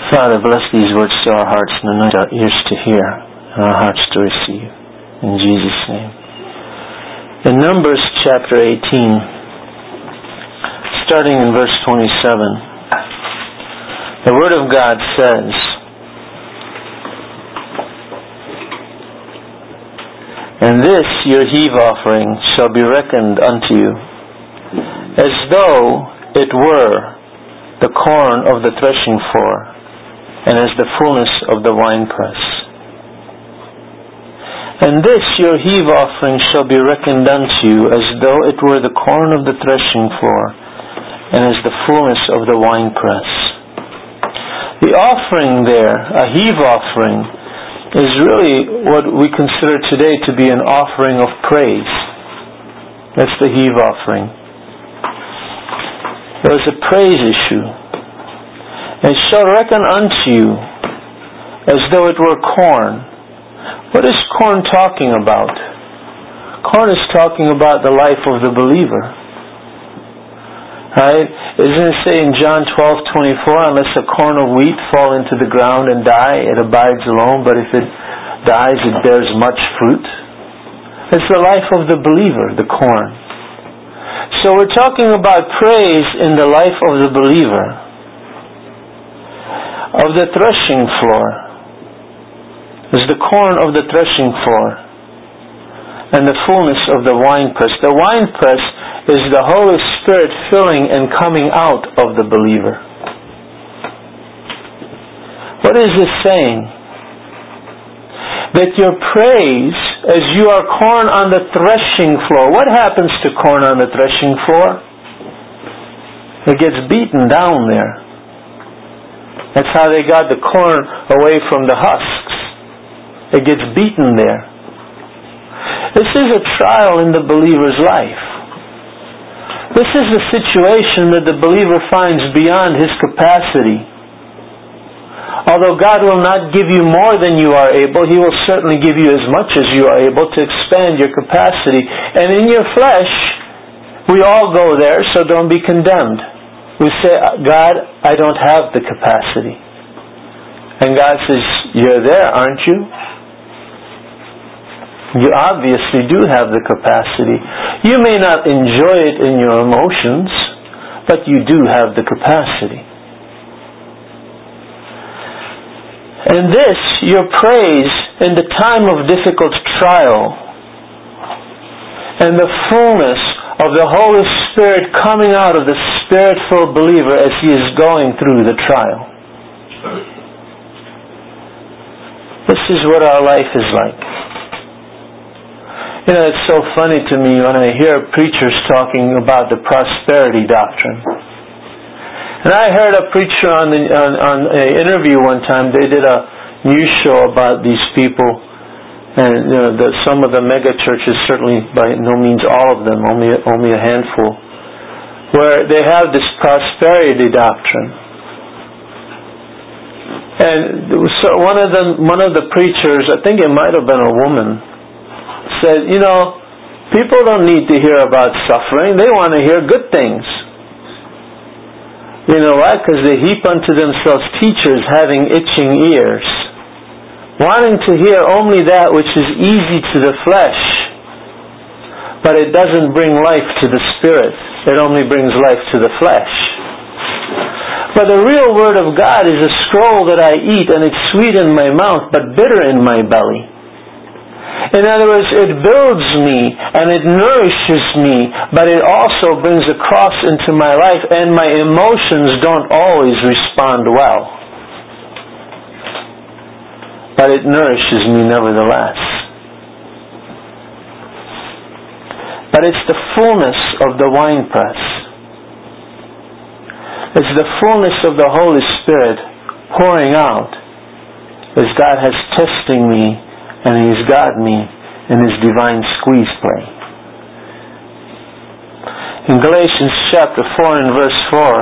Father, bless these words to our hearts and anoint our ears to hear and our hearts to receive. In Jesus' name. In Numbers chapter 18, starting in verse 27, the Word of God says, "And this your heave offering shall be reckoned unto you, as though it were the corn of the threshing floor, and as the fullness of the winepress. And this your heave offering shall be reckoned unto you, as though it were the corn of the threshing floor, and as the fullness of the winepress." The offering there, a heave offering, is really what we consider today to be an offering of praise. That's the heave offering. It was a praise issue. "And shall reckon unto you as though it were corn." What is corn talking about? Corn is talking about the life of the believer. Right? Isn't it say in John 12:24, "Unless a corn of wheat fall into the ground and die, it abides alone, but if it dies, it bears much fruit"? It's the life of the believer, the corn. So we're talking about praise in the life of the believer. Of the threshing floor is the corn of the threshing floor, and the fullness of the winepress. The winepress is the Holy Spirit filling and coming out of the believer. What is this saying? That your praise, as you are corn on the threshing floor. What happens to corn on the threshing floor? It gets beaten down there. That's how they got the corn away from the husks. It gets beaten there. This is a trial in the believer's life. This is a situation that the believer finds beyond his capacity. Although God will not give you more than you are able, He will certainly give you as much as you are able to expand your capacity. And in your flesh, we all go there, so don't be condemned. We say, "God, I don't have the capacity." And God says, "You're there, aren't you? You obviously do have the capacity. You may not enjoy it in your emotions, but you do have the capacity." And this, your praise in the time of difficult trial, and the fullness of the Holy Spirit coming out of the Spirit-filled believer as he is going through the trial. This is what our life is like. You know, it's so funny to me when I hear preachers talking about the prosperity doctrine. And I heard a preacher on an interview one time. They did a news show about these people. And some of the mega churches, certainly by no means all of them, only a handful, where they have this prosperity doctrine. And so one of the preachers, I think it might have been a woman, said, people don't need to hear about suffering. They want to hear good things. You know why? Because they heap unto themselves teachers having itching ears, wanting to hear only that which is easy to the flesh, but it doesn't bring life to the spirit. It only brings life to the flesh. But the real Word of God is a scroll that I eat, and it's sweet in my mouth, but bitter in my belly. In other words, it builds me, and it nourishes me, but it also brings a cross into my life, and my emotions don't always respond well. But it nourishes me nevertheless. But it's the fullness of the winepress. It's the fullness of the Holy Spirit pouring out as God has testing me and He's got me in His divine squeeze play. In Galatians chapter 4 and verse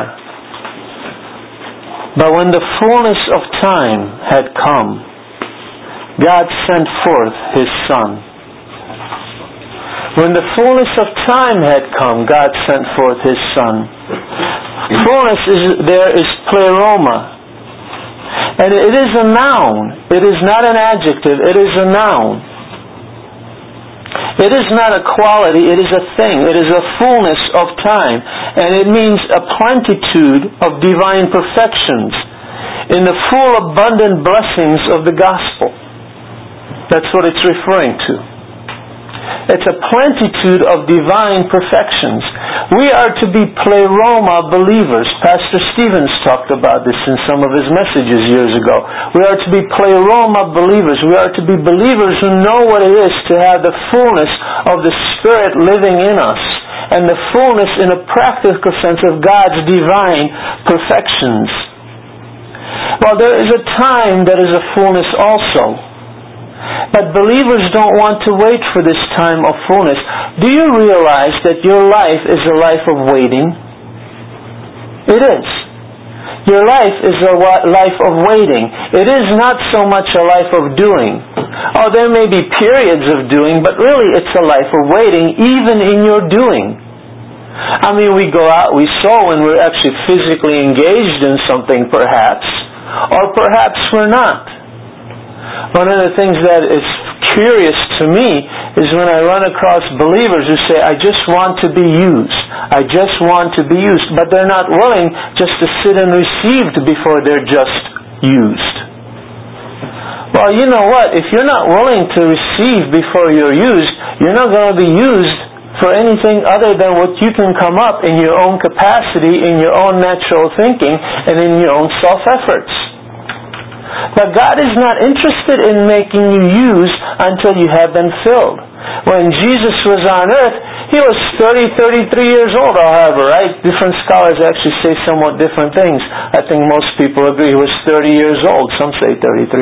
4, "But when the fullness of time had come, God sent forth His Son." When the fullness of time had come, God sent forth His Son. Fullness is pleroma. And it is a noun. It is not an adjective. It is a noun. It is not a quality. It is a thing. It is a fullness of time. And it means a plenitude of divine perfections in the full abundant blessings of the gospel. That's what it's referring to. It's a plenitude of divine perfections. We are to be pleroma believers. Pastor Stevens talked about this in some of his messages years ago. We are to be pleroma believers. We are to be believers who know what it is to have the fullness of the Spirit living in us, and the fullness in a practical sense of God's divine perfections. Well, there is a time that is a fullness also. But believers don't want to wait for this time of fullness. Do you realize that your life is a life of waiting? It is. Your life is a life of waiting. It is not so much a life of doing. Oh, there may be periods of doing, but really it's a life of waiting, even in your doing. I mean, we go out, we sow when we're actually physically engaged in something, perhaps, or perhaps we're not. One of the things that is curious to me is when I run across believers who say, I just want to be used. I just want to be used. But they're not willing just to sit and receive before they're just used. Well, you know what? If you're not willing to receive before you're used, you're not going to be used for anything other than what you can come up in your own capacity, in your own natural thinking, and in your own self-efforts. But God is not interested in making you use until you have been filled. When Jesus was on earth, He was 33 years old, however, right? Different scholars actually say somewhat different things. I think most people agree He was 30 years old. Some say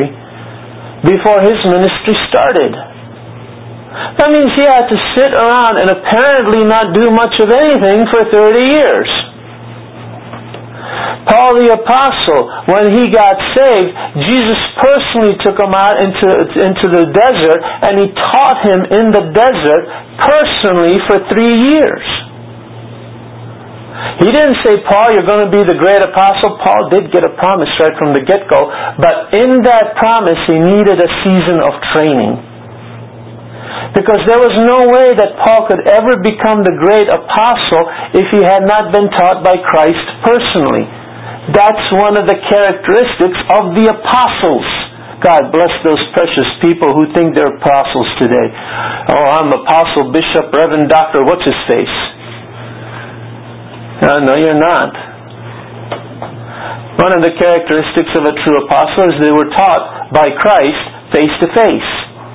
33. Before His ministry started. That means He had to sit around and apparently not do much of anything for 30 years. Paul the Apostle, when he got saved, Jesus personally took him out into the desert, and He taught him in the desert personally for 3 years. He didn't say, Paul, you're going to be the great apostle. Paul did get a promise right from the get-go, but in that promise he needed a season of training. Because there was no way that Paul could ever become the great apostle if he had not been taught by Christ personally. That's one of the characteristics of the apostles. God bless those precious people who think they're apostles today. Oh, I'm apostle, bishop, reverend, doctor, what's his face? No, you're not. One of the characteristics of a true apostle is they were taught by Christ face to face.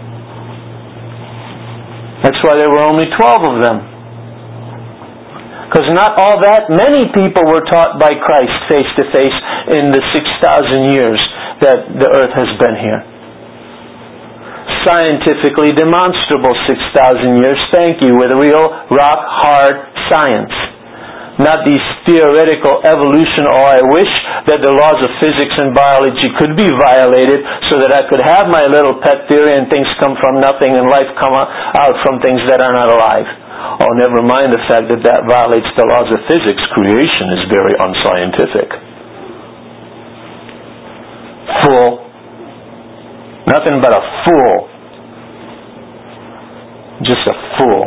That's why there were only 12 of them. Because not all that many people were taught by Christ face to face in the 6,000 years that the earth has been here. Scientifically demonstrable 6,000 years, thank you, with real, rock, hard science. Not these theoretical evolution, I wish that the laws of physics and biology could be violated so that I could have my little pet theory and things come from nothing and life come out from things that are not alive. Oh, never mind the fact that that violates the laws of physics. Creation is very unscientific. Fool. Nothing but a fool. Just a fool.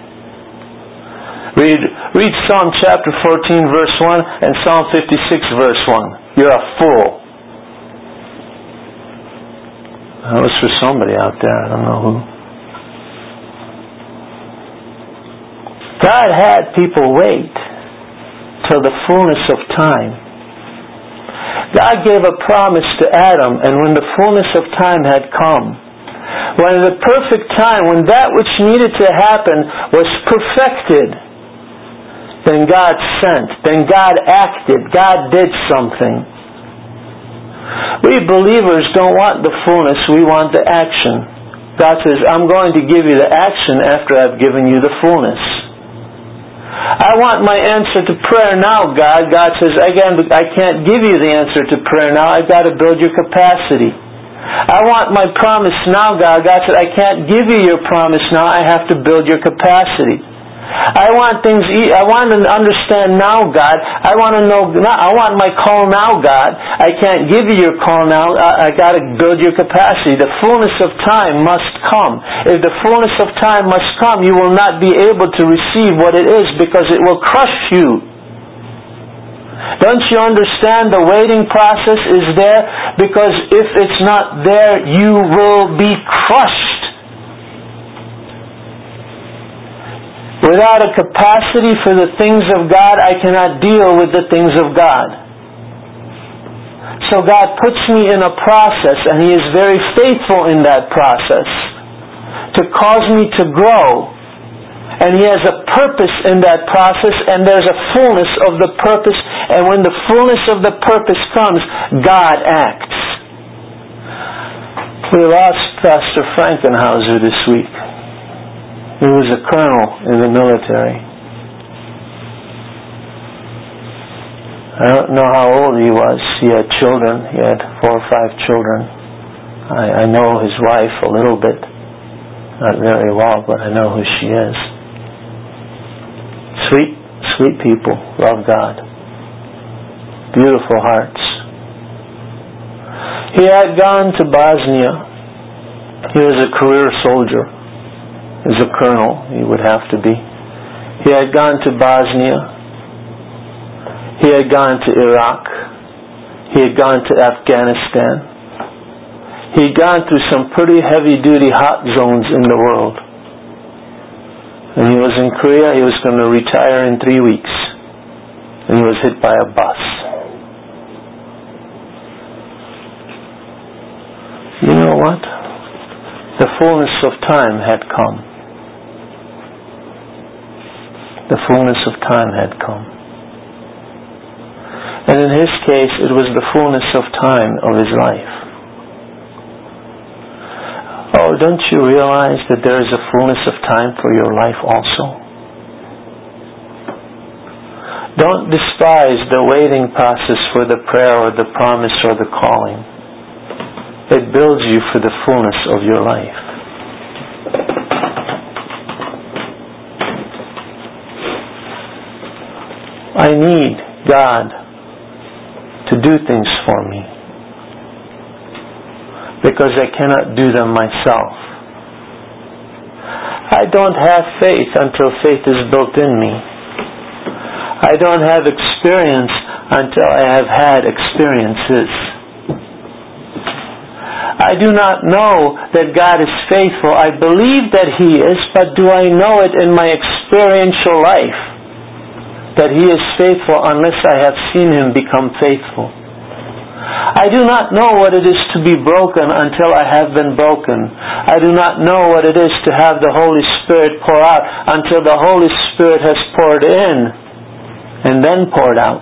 Read Psalm chapter 14 verse 1 and Psalm 56 verse 1. You're a fool. That was for somebody out there. I don't know who. God had people wait till the fullness of time. God gave a promise to Adam, and when the fullness of time had come, when the perfect time, when that which needed to happen was perfected, then God sent, then God acted, God did something. We believers don't want the fullness, we want the action. God says, I'm going to give you the action after I've given you the fullness. I want my answer to prayer now, God. God says, again, I can't give you the answer to prayer now. I've got to build your capacity. I want my promise now, God. God said, I can't give you your promise now. I have to build your capacity. I want to understand now, God. I want to know now. I want my call now, God. I can't give you your call now. I got to build your capacity. The fullness of time must come. If the fullness of time must come, you will not be able to receive what it is because it will crush you. Don't you understand the waiting process is there? Because if it's not there, you will be crushed. Without a capacity for the things of God, I cannot deal with the things of God. So God puts me in a process, and He is very faithful in that process to cause me to grow. And He has a purpose in that process, and there's a fullness of the purpose. And when the fullness of the purpose comes, God acts. We lost Pastor Frankenhauser this week. He was a colonel in the military. I don't know how old he was. He had children. He had 4 or 5 children. I know his wife a little bit. Not very well, but I know who she is. Sweet, sweet people. Love God. Beautiful hearts. He had gone to Bosnia. He was a career soldier. As a colonel, he would have to be. He had gone to Bosnia. He had gone to Iraq. He had gone to Afghanistan. He had gone through some pretty heavy-duty hot zones in the world. And he was in Korea. He was going to retire in 3 weeks. And he was hit by a bus. You know what? The fullness of time had come. The fullness of time had come. And in his case, it was the fullness of time of his life. Oh, don't you realize that there is a fullness of time for your life also? Don't despise the waiting process for the prayer or the promise or the calling. It builds you for the fullness of your life. I need God to do things for me because I cannot do them myself. I don't have faith until faith is built in me. I don't have experience until I have had experiences. I do not know that God is faithful. I believe that He is, but do I know it in my experiential life? That He is faithful unless I have seen Him become faithful. I do not know what it is to be broken until I have been broken. I do not know what it is to have the Holy Spirit pour out until the Holy Spirit has poured in and then poured out.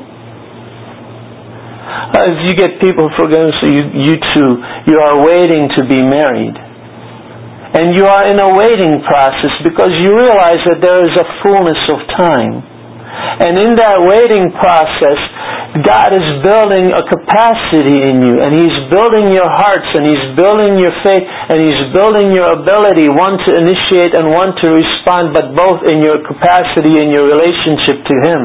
If you get people, for example, you are waiting to be married. And you are in a waiting process because you realize that there is a fullness of time. And in that waiting process, God is building a capacity in you, and He's building your hearts, and He's building your faith, and He's building your ability, one to initiate and one to respond, but both in your capacity and your relationship to Him.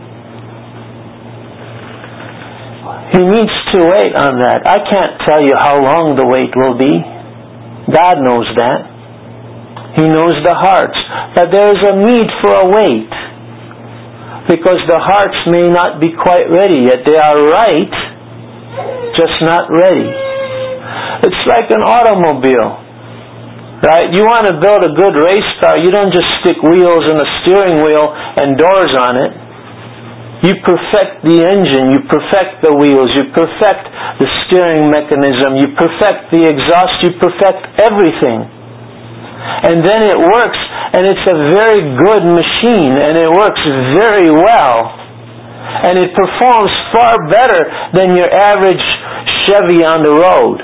He needs to wait on that. I can't tell you how long the wait will be. God knows that. He knows the hearts. But there is a need for a wait. Because the hearts may not be quite ready yet. They are right, just not ready. It's like an automobile, right? You want to build a good race car, you don't just stick wheels and a steering wheel and doors on it. You perfect the engine, you perfect the wheels, you perfect the steering mechanism, you perfect the exhaust, you perfect everything. And then it works, and it's a very good machine, and it works very well. And it performs far better than your average Chevy on the road.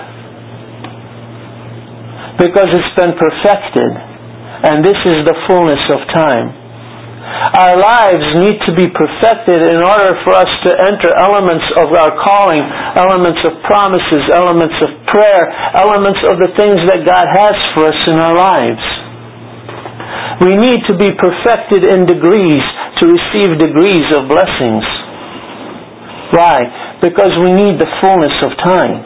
Because it's been perfected. And this is the fullness of time. Our lives need to be perfected in order for us to enter elements of our calling, elements of promises, elements of prayer, elements of the things that God has for us in our lives. We need to be perfected in degrees to receive degrees of blessings. Why? Because we need the fullness of time.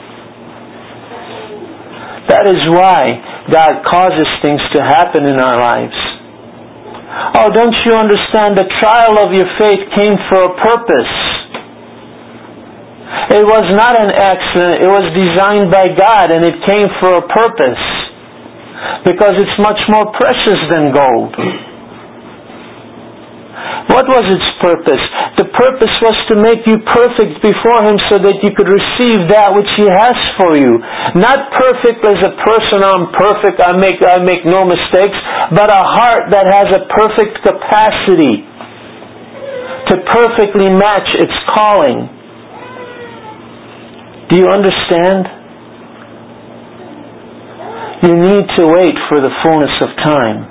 That is why God causes things to happen in our lives. Oh, don't you understand? The trial of your faith came for a purpose. It was not an accident. It was designed by God, and it came for a purpose. Because it's much more precious than gold. What was its purpose? The purpose was to make you perfect before Him so that you could receive that which He has for you. Not perfect as a person, I'm perfect, I make no mistakes, but a heart that has a perfect capacity to perfectly match its calling. Do you understand? You need to wait for the fullness of time.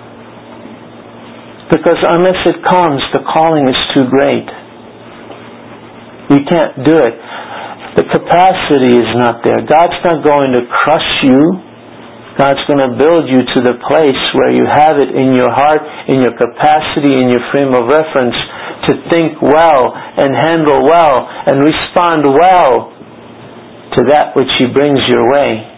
Because unless it comes, the calling is too great. You can't do it. The capacity is not there. God's not going to crush you. God's going to build you to the place where you have it in your heart, in your capacity, in your frame of reference to think well and handle well and respond well to that which He brings your way.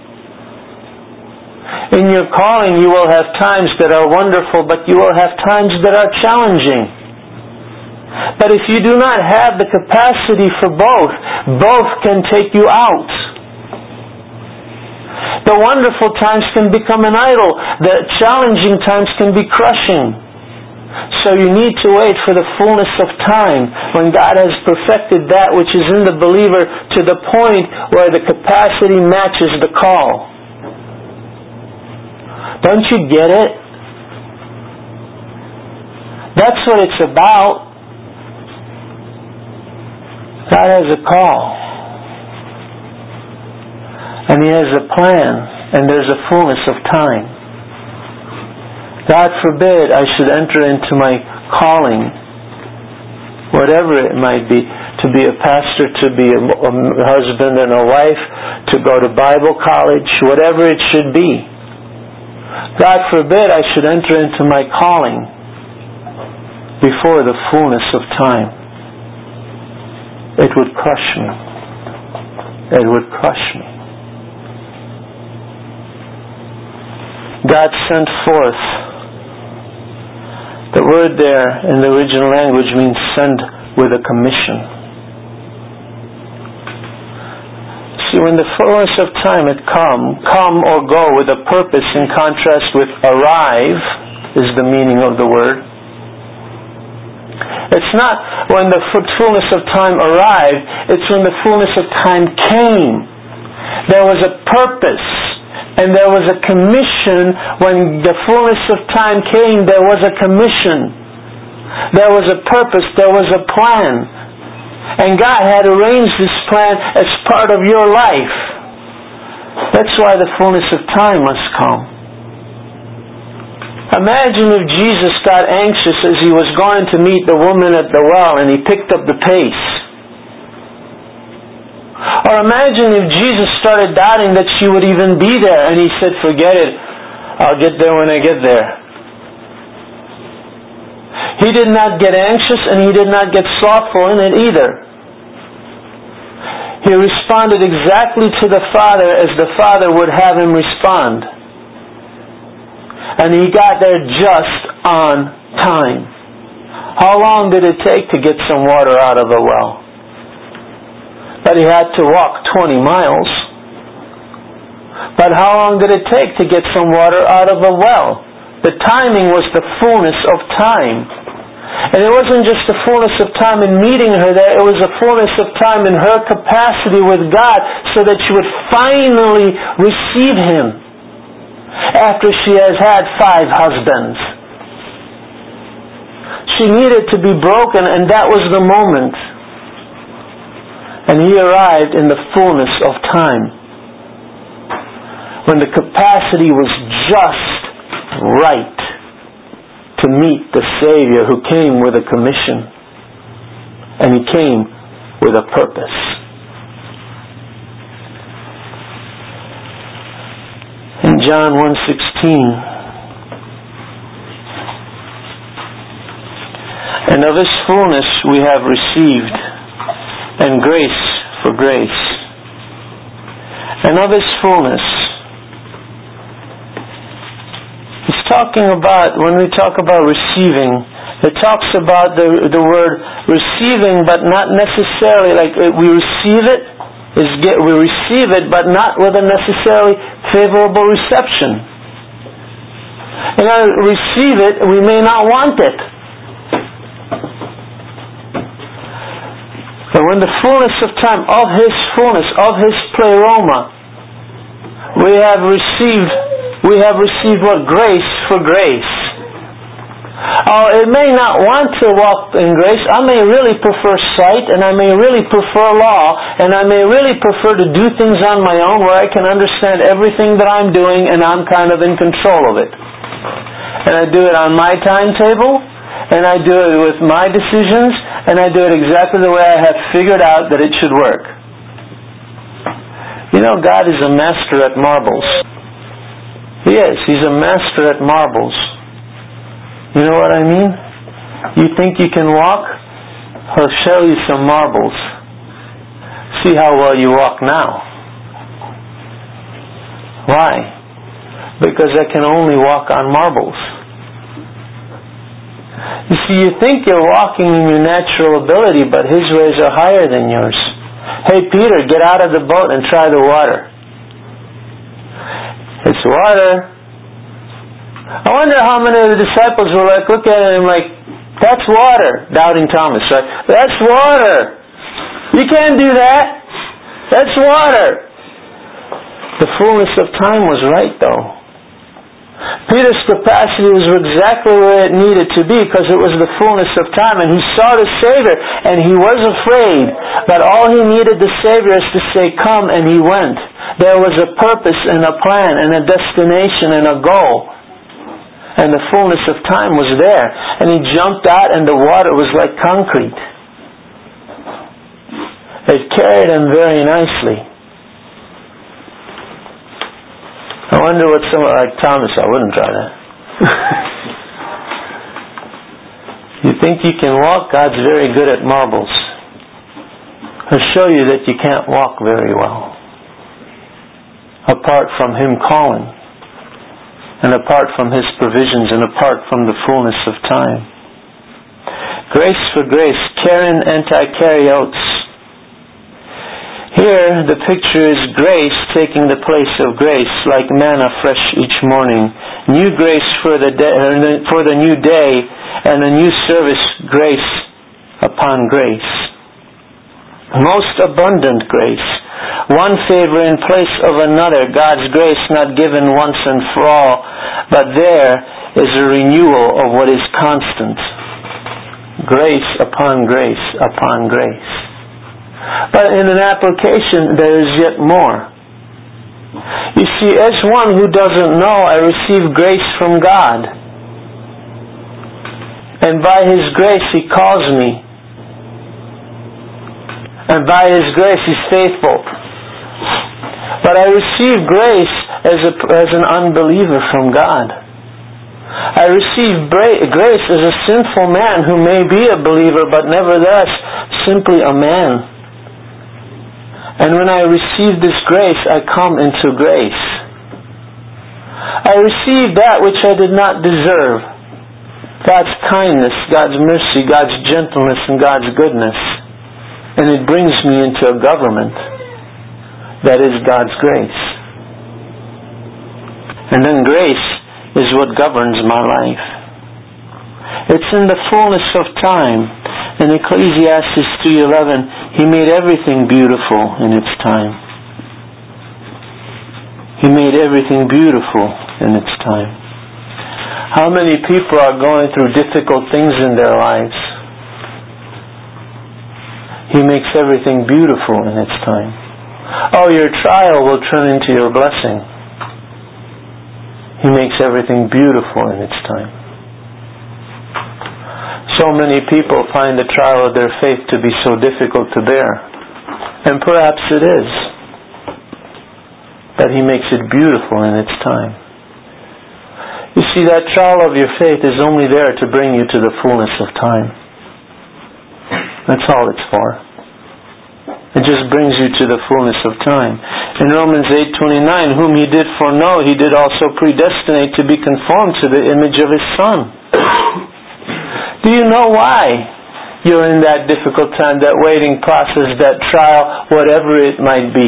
In your calling, you will have times that are wonderful, but you will have times that are challenging. But if you do not have the capacity for both, both can take you out. The wonderful times can become an idol. The challenging times can be crushing. So you need to wait for the fullness of time when God has perfected that which is in the believer to the point where the capacity matches the call. Don't you get it? That's what it's about. God has a call. And He has a plan. And there's a fullness of time. God forbid I should enter into my calling, whatever it might be, to be a pastor, to be a husband and a wife, to go to Bible college, whatever it should be. God forbid I should enter into my calling before the fullness of time. It would crush me. It would crush me. God sent forth. The word there in the original language means send with a commission. See, when the fullness of time had come or go with a purpose, in contrast with arrive is the meaning of the word. It's not when the fullness of time arrived, it's when the fullness of time came. There was a purpose and there was a commission. When the fullness of time came, there was a commission. There was a purpose, there was a plan. And God had arranged this plan as part of your life. That's why the fullness of time must come. Imagine if Jesus got anxious as He was going to meet the woman at the well and He picked up the pace. Or imagine if Jesus started doubting that she would even be there and He said, forget it, I'll get there when I get there. He did not get anxious and He did not get slothful in it either. He responded exactly to the Father as the Father would have Him respond. And He got there just on time. How long did it take to get some water out of a well? But He had to walk 20 miles. But how long did it take to get some water out of a well? The timing was the fullness of time. And it wasn't just the fullness of time in meeting her there, it was the fullness of time in her capacity with God so that she would finally receive Him after she has had 5 husbands. She needed to be broken, and that was the moment. And He arrived in the fullness of time when the capacity was just right to meet the Savior who came with a commission. And He came with a purpose. In John 1:16, And of His fullness we have received, and grace for grace. And of His fullness. It's talking about, when we talk about receiving, it talks about the word receiving, but not necessarily like we receive it, we receive it, but not with a necessarily favorable reception. And I receive it, we may not want it. But when the fullness of time, of His fullness, of His pleroma, we have received what? Grace for grace. It may not want to walk in grace. I may really prefer sight, and I may really prefer law, and I may really prefer to do things on my own where I can understand everything that I'm doing and I'm kind of in control of it. And I do it on my timetable, and I do it with my decisions, and I do it exactly the way I have figured out that it should work. You know, God is a master at marbles. He is. He's a master at marbles. You know what I mean? You think you can walk? He'll show you some marbles. See how well you walk now. Why? Because I can only walk on marbles. You see, you think you're walking in your natural ability, but His ways are higher than yours. Hey, Peter, get out of the boat and try the water. It's water. I wonder how many of the disciples were like, look at it and like, that's water. Doubting Thomas, right? That's water. You can't do that. That's water. The fullness of time was right, though. Peter's capacity was exactly where it needed to be because it was the fullness of time, and he saw the Savior, and he was afraid. But all he needed the Savior is to say, come, and he went. There was a purpose and a plan and a destination and a goal. And the fullness of time was there. And he jumped out, and the water was like concrete. It carried him very nicely. I wonder what someone like Thomas, I wouldn't try that. You think you can walk? God's very good at marbles. He'll show you that you can't walk very well. Apart from Him calling. And apart from His provisions and apart from the fullness of time. Grace for grace. Karen antikaryotes. Here, the picture is grace taking the place of grace, like manna fresh each morning. New grace for the new day, and a new service, grace upon grace. Most abundant grace. One favor in place of another. God's grace not given once and for all, but there is a renewal of what is constant. Grace upon grace upon grace. But in an application, there is yet more. You see, as one who doesn't know, I receive grace from God. And by His grace, He calls me. And by His grace, He's faithful. But I receive grace as an unbeliever from God. I receive grace as a sinful man who may be a believer, but nevertheless, simply a man. And when I receive this grace, I come into grace. I receive that which I did not deserve. God's kindness, God's mercy, God's gentleness, and God's goodness. And it brings me into a government that is God's grace. And then grace is what governs my life. It's in the fullness of time. In Ecclesiastes 3:11, He made everything beautiful in its time. He made everything beautiful in its time. How many people are going through difficult things in their lives? He makes everything beautiful in its time. Oh, your trial will turn into your blessing. He makes everything beautiful in its time. So many people find the trial of their faith to be so difficult to bear. And perhaps it is. But He makes it beautiful in its time. You see, that trial of your faith is only there to bring you to the fullness of time. That's all it's for. It just brings you to the fullness of time. In Romans 8:29, whom He did foreknow, He did also predestinate to be conformed to the image of His Son. Do you know why you're in that difficult time, that waiting process, that trial, whatever it might be?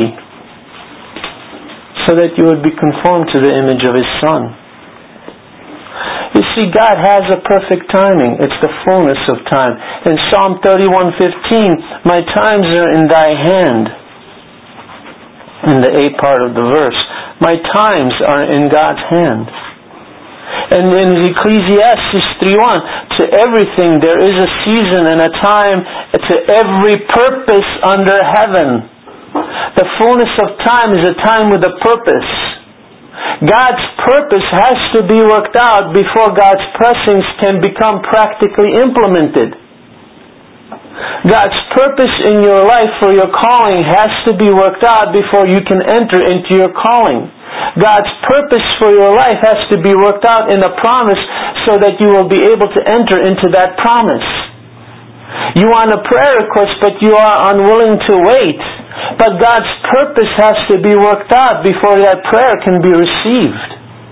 So that you would be conformed to the image of His Son. You see, God has a perfect timing. It's the fullness of time. In Psalm 31:15, my times are in Thy hand. In the A part of the verse, my times are in God's hand. And in Ecclesiastes 3:1, to everything there is a season and a time, to every purpose under heaven. The fullness of time is a time with a purpose. God's purpose has to be worked out before God's blessings can become practically implemented. God's purpose in your life for your calling has to be worked out before you can enter into your calling. God's purpose for your life has to be worked out in a promise so that you will be able to enter into that promise. You want a prayer request, but you are unwilling to wait. But God's purpose has to be worked out before that prayer can be received.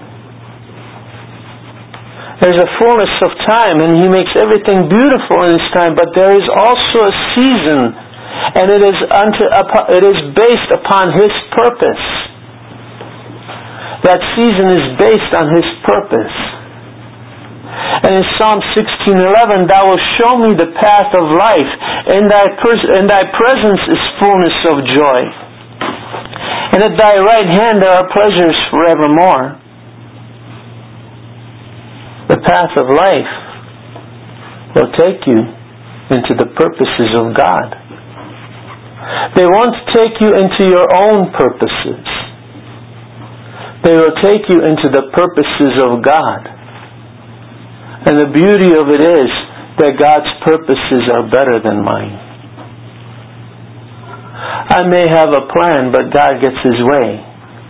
There's a fullness of time, and He makes everything beautiful in His time, but there is also a season, and it is based upon His purpose. That season is based on His purpose. And in Psalm 16:11, Thou wilt show me the path of life. In Thy presence is fullness of joy. And at Thy right hand there are pleasures forevermore. The path of life will take you into the purposes of God. They won't take you into your own purposes. They will take you into the purposes of God. And the beauty of it is that God's purposes are better than mine. I may have a plan, but God gets His way.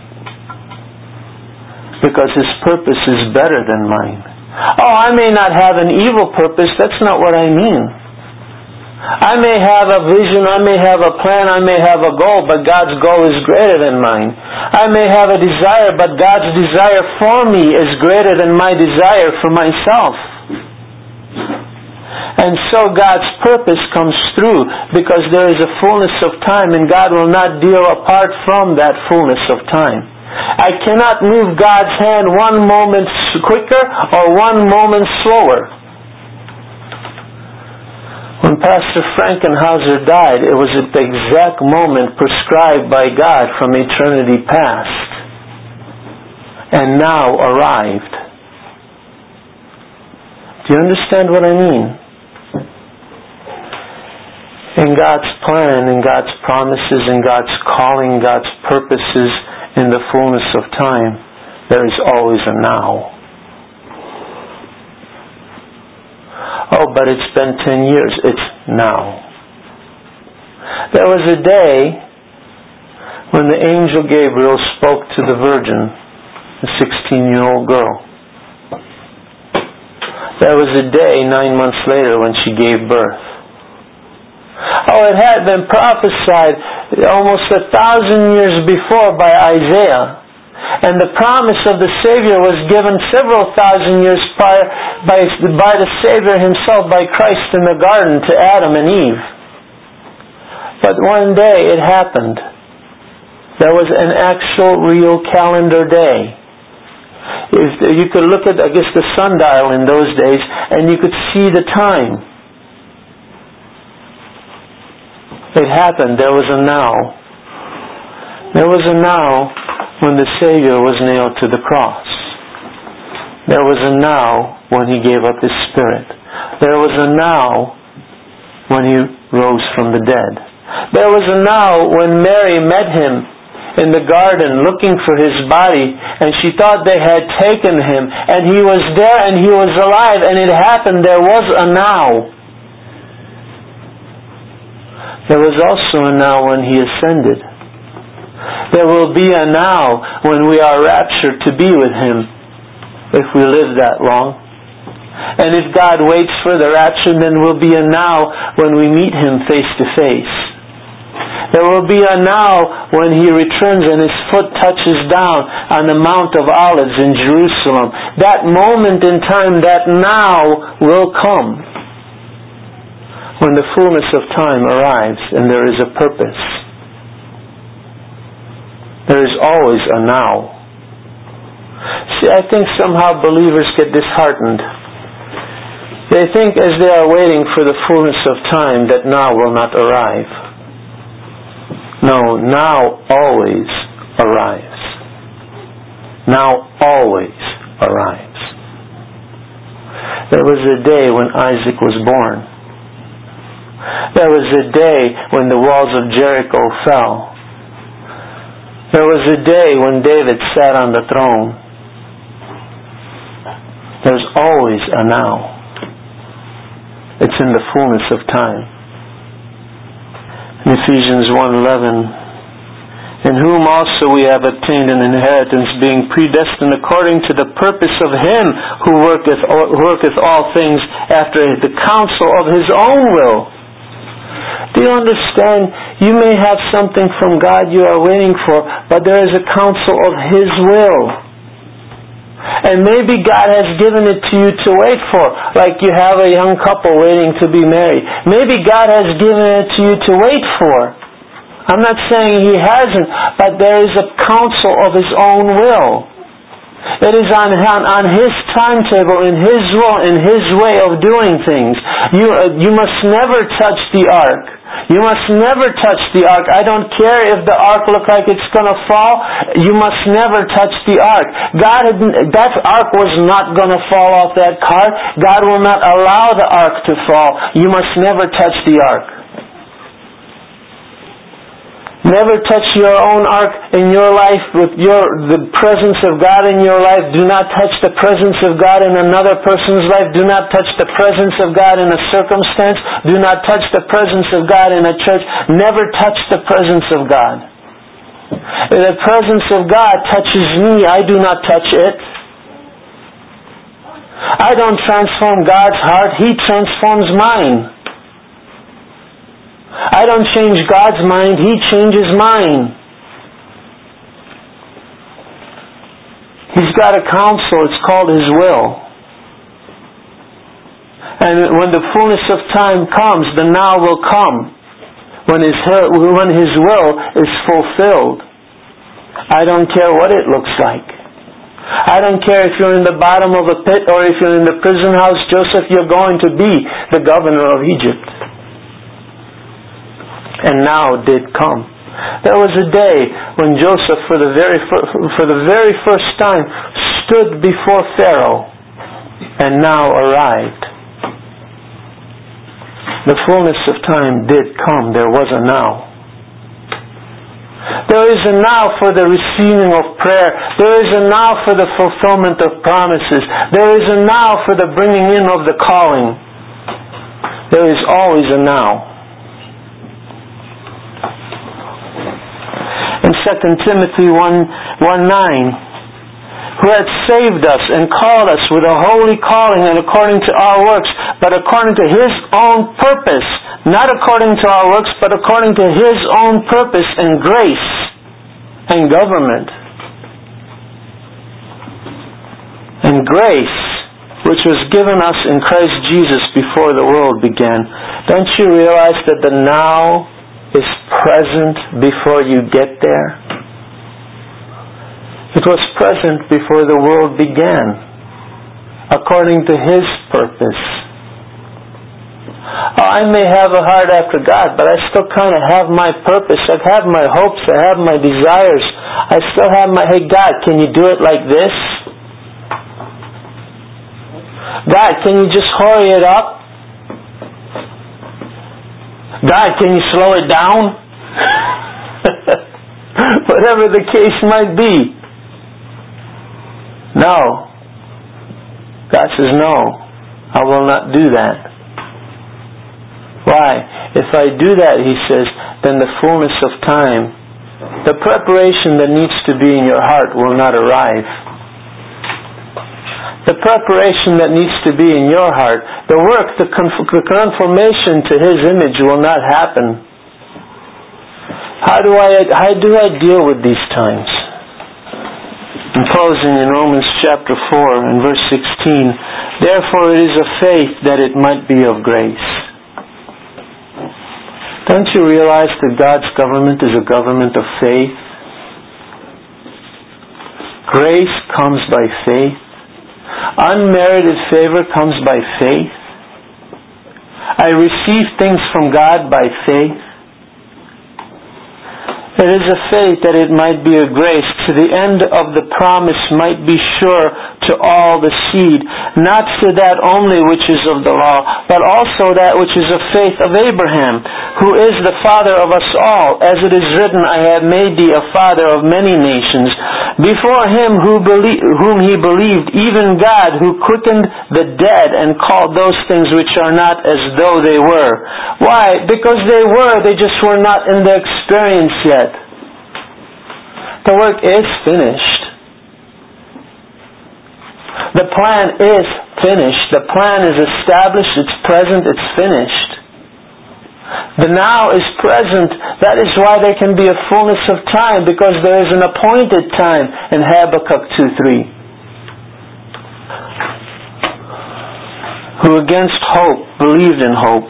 Because His purpose is better than mine. Oh, I may not have an evil purpose. That's not what I mean. I may have a vision, I may have a plan, I may have a goal, but God's goal is greater than mine. I may have a desire, but God's desire for me is greater than my desire for myself. And so God's purpose comes through because there is a fullness of time, and God will not deal apart from that fullness of time. I cannot move God's hand one moment quicker or one moment slower. When Pastor Frankenhauser died, it was at the exact moment prescribed by God from eternity past and now arrived. Do you understand what I mean? In God's plan, in God's promises, in God's calling, God's purposes, in the fullness of time, there is always a now. Oh, but it's been 10 years. It's now. There was a day when the angel Gabriel spoke to the virgin, a 16-year-old girl. There was a day 9 months later when she gave birth. Oh, it had been prophesied almost 1,000 years before by Isaiah. And the promise of the Savior was given several thousand years prior by the Savior Himself, by Christ in the garden to Adam and Eve. But one day it happened. There was an actual real calendar day. You could look at, the sundial in those days, and you could see the time. It happened. There was a now. There was a now when the Savior was nailed to the cross. There was a now when He gave up His Spirit. There was a now when He rose from the dead. There was a now when Mary met Him in the garden looking for His body, and she thought they had taken Him, and He was there and He was alive, and it happened. There was a now. There was also a now when He ascended. There will be a now when we are raptured to be with Him, if we live that long. And if God waits for the rapture, then will be a now when we meet Him face to face. There will be a now when He returns and His foot touches down on the Mount of Olives in Jerusalem. That moment in time, that now will come when the fullness of time arrives and there is a purpose. There is always a now. See, I think somehow believers get disheartened. They think as they are waiting for the fullness of time that now will not arrive. No, now always arrives. Now always arrives. There was a day when Isaac was born. There was a day when the walls of Jericho fell. There was a day when David sat on the throne. There's always a now. It's in the fullness of time. In Ephesians 1:11, in whom also we have obtained an inheritance, being predestined according to the purpose of Him who worketh all things after the counsel of His own will. Do you understand? You may have something from God you are waiting for, but there is a counsel of His will. And maybe God has given it to you to wait for, like you have a young couple waiting to be married. Maybe God has given it to you to wait for. I'm not saying He hasn't, but there is a counsel of His own will. It is on His timetable, in His will, in His way of doing things. You must never touch the ark. You must never touch the ark. I don't care if the ark looks like it's going to fall. You must never touch the ark. That ark was not going to fall off that cart. God will not allow the ark to fall. You must never touch the ark. Never touch your own ark in your life with the presence of God in your life. Do not touch the presence of God in another person's life. Do not touch the presence of God in a circumstance. Do not touch the presence of God in a church. Never touch the presence of God. If the presence of God touches me, I do not touch it. I don't transform God's heart. He transforms mine. I don't change God's mind. He changes mine. He's got a counsel. It's called His will. And when the fullness of time comes, the now will come. When His will is fulfilled. I don't care what it looks like. I don't care if you're in the bottom of a pit or if you're in the prison house. Joseph, you're going to be the governor of Egypt. And now did come. There was a day when Joseph, for the very first time, stood before Pharaoh, and now arrived. The fullness of time did come. There was a now. There is a now for the receiving of prayer. There is a now for the fulfillment of promises. There is a now for the bringing in of the calling. There is always a now. In 2 Timothy 1:9, who hath saved us and called us with a holy calling and according to our works, but according to His own purpose, not according to our works, but according to His own purpose and grace and government. And grace, which was given us in Christ Jesus before the world began. Don't you realize that the now is present before you get there? It was present before the world began, according to His purpose. I may have a heart after God, but I still kind of have my purpose. I have my hopes. I have my desires. I still have my, hey God, can you do it like this? God, can you just hurry it up? God, can you slow it down? Whatever the case might be. No. God says, no, I will not do that. Why? If I do that, He says, then the fullness of time, the preparation that needs to be in your heart will not arrive. The preparation that needs to be in your heart, the work, the conformation to His image will not happen. How do I deal with these times? In closing, in Romans chapter 4 and verse 16, therefore it is of faith that it might be of grace. Don't you realize that God's government is a government of faith? Grace comes by faith. Unmerited favor comes by faith. I receive things from God by faith. It is a faith that it might be a grace, to the end of the promise might be sure to all the seed, not to that only which is of the law, but also that which is of faith of Abraham, who is the father of us all. As it is written, I have made thee a father of many nations. Before him whom he believed, even God, who quickened the dead and called those things which are not as though they were. Why? Because they just were not in the experience yet. The work is finished. The plan is finished. The plan is established. It's present. It's finished. The now is present. That is why there can be a fullness of time, because there is an appointed time in Habakkuk 2:3. Who against hope believed in hope,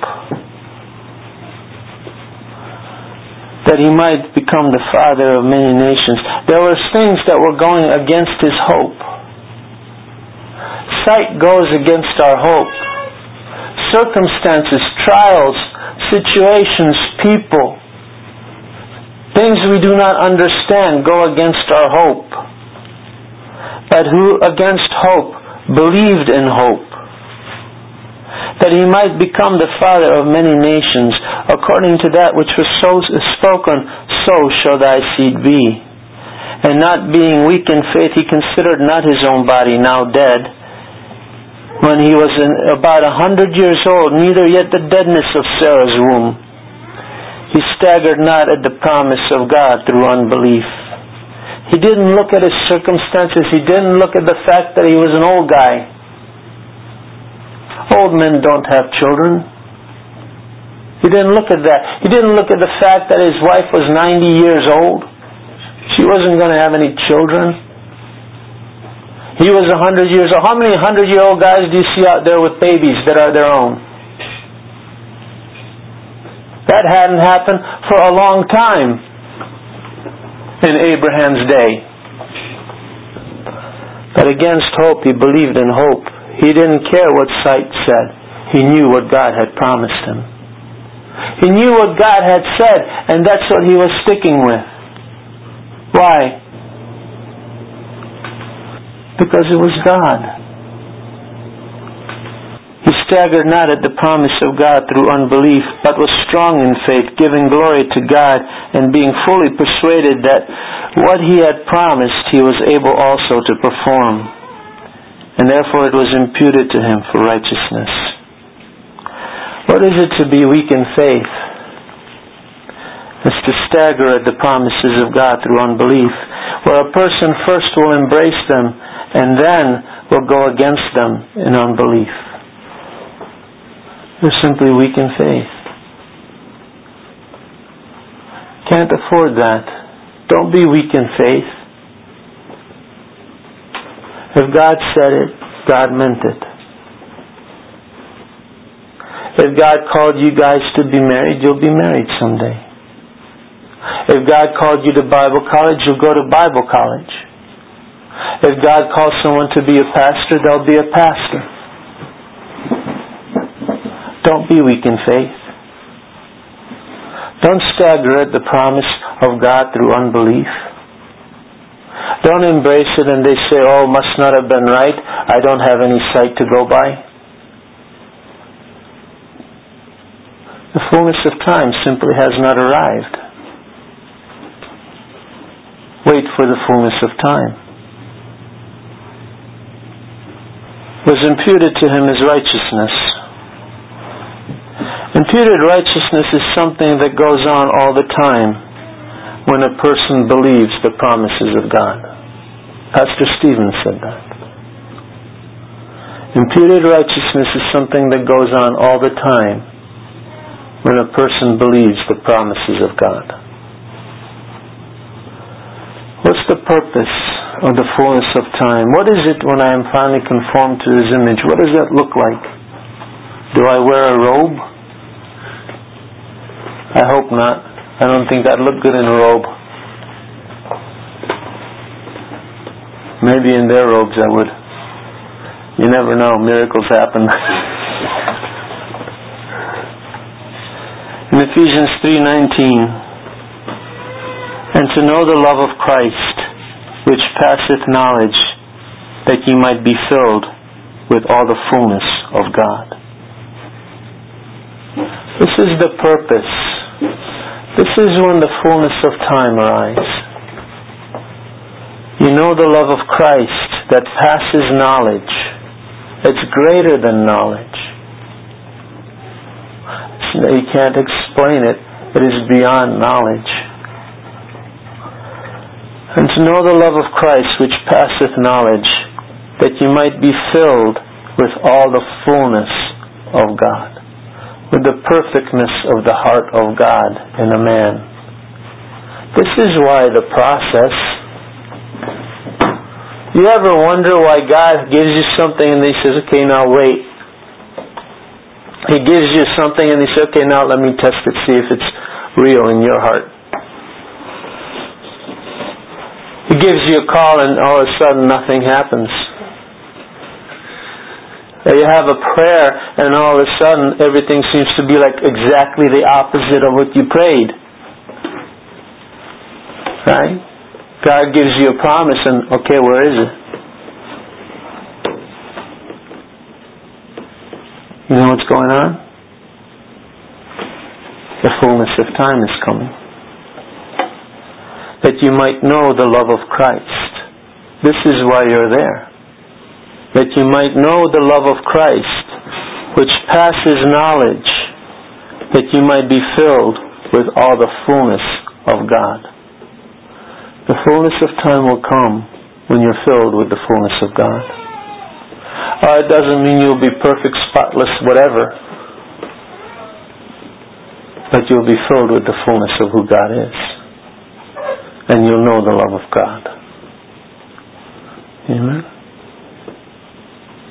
that he might become the father of many nations. There were things that were going against his hope. Sight goes against our hope. Circumstances, trials, situations, people, things we do not understand go against our hope. But who against hope believed in hope, that he might become the father of many nations, according to that which was so spoken, so shall thy seed be. And not being weak in faith, he considered not his own body now dead, when he was about 100 years old, neither yet the deadness of Sarah's womb. He staggered not at the promise of God through unbelief. He didn't look at his circumstances. He didn't look at the fact that he was an old guy. Old men don't have children. He didn't look at that. He didn't look at the fact that his wife was 90 years old. She wasn't going to have any children. He was 100 years old. How many 100-year-old guys do you see out there with babies that are their own? That hadn't happened for a long time in Abraham's day. But against hope, he believed in hope. He didn't care what sight said. He knew what God had promised him. He knew what God had said, and that's what he was sticking with. Why? Because it was God. He staggered not at the promise of God through unbelief, but was strong in faith, giving glory to God, and being fully persuaded that what he had promised he was able also to perform. And therefore it was imputed to him for righteousness. What is it to be weak in faith? It's to stagger at the promises of God through unbelief, where a person first will embrace them and then will go against them in unbelief. You're simply weak in faith. Can't afford that. Don't be weak in faith. If God said it, God meant it. If God called you guys to be married, you'll be married someday. If God called you to Bible college, you'll go to Bible college. If God calls someone to be a pastor, they'll be a pastor. Don't be weak in faith. Don't stagger at the promise of God through unbelief. Don't embrace it and they say, oh, must not have been right. I don't have any sight to go by. The fullness of time simply has not arrived. Wait for the fullness of time. Was imputed to him as righteousness. Imputed righteousness is something that goes on all the time when a person believes the promises of God. Pastor Stephen said that. Imputed righteousness is something that goes on all the time when a person believes the promises of God. What's the purpose of the fullness of time? What is it when I am finally conformed to His image? What does that look like? Do I wear a robe? I hope not. I don't think I'd look good in a robe. Maybe in their robes I would. You never know. Miracles happen. In Ephesians 3:19, and to know the love of Christ, which passeth knowledge, that ye might be filled with all the fullness of God. This is the purpose. This is when the fullness of time arrives. You know the love of Christ that passes knowledge. It's greater than knowledge. You can't explain it. It is beyond knowledge. And to know the love of Christ which passeth knowledge, that you might be filled with all the fullness of God, with the perfectness of the heart of God in a man. This is why the process. You ever wonder why God gives you something and He says, okay, now wait. He gives you something and He says, okay, now let me test it, see if it's real in your heart. He gives you a call and all of a sudden nothing happens. You have a prayer and all of a sudden everything seems to be like exactly the opposite of what you prayed. Right? God gives you a promise and okay, where is it? You know what's going on? The fullness of time is coming. That you might know the love of Christ. This is why you're there. That you might know the love of Christ, which passes knowledge, that you might be filled with all the fullness of God. The fullness of time will come when you're filled with the fullness of God. It doesn't mean you'll be perfect, spotless, whatever. But you'll be filled with the fullness of who God is. And you'll know the love of God. Amen.